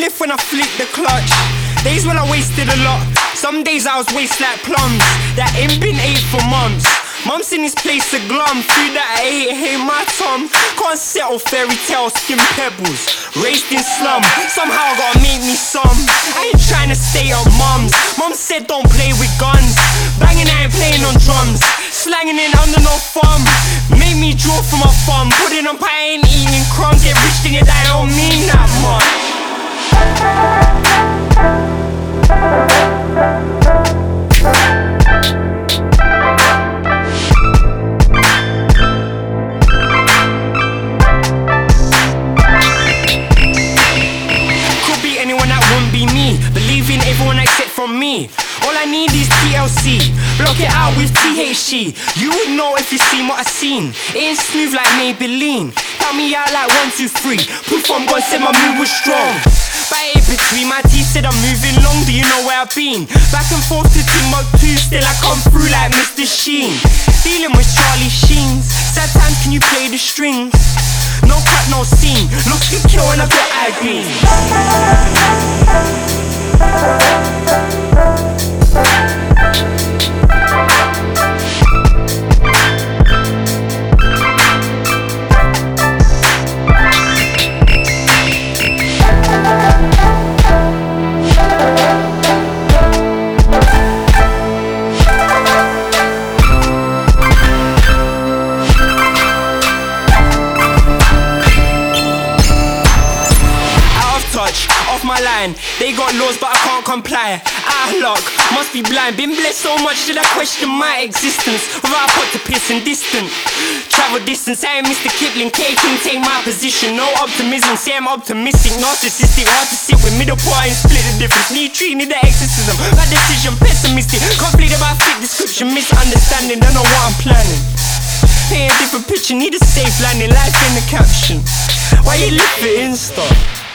spliff when I flick the clutch. Days when I wasted a lot. Some days I was waste like plums. That ain't been ate for months. Mum's in this place to glum. Food that I hate my tongue. Can't settle fairy tales, skin pebbles. Raised in slum, somehow gotta make me some. I ain't trying to stay on mums. Mum said don't play with guns. Banging, I ain't playing on drums. Slanging in under no thumb. Made me draw from my thumb. Put it on pie, ain't eating crumbs. Get rich thinking that I don't mean that much. Believing everyone except from me. All I need is TLC. Block it out with THC. You would know if you seen what I seen. It ain't smooth like Maybelline. Count me out like 1, 2, 3. Proof I'm gone, said my move was strong. Bite it between my teeth, said I'm moving long. Do you know where I've been? Back and forth to Timbuktu, still I come through like Mr. Sheen. Dealing with Charlie Sheens. Sad times, can you play the strings? No cut, no scene. Lost you kill and I got eye green. Off my line, they got laws but I can't comply. Out of luck, must be blind. Been blessed so much that I question my existence. Without pot to piss and distant. Travel distance, I ain't Mr. Kipling. K-King, take my position. No optimism, say I'm optimistic. Narcissistic, hard to sit with middle part and split the difference. Need treating the exorcism, bad decision, pessimistic. Conflict about fit description, misunderstanding. Don't know what I'm planning. Paint a different picture, need a safe landing. Life in the caption. Why you live for Insta?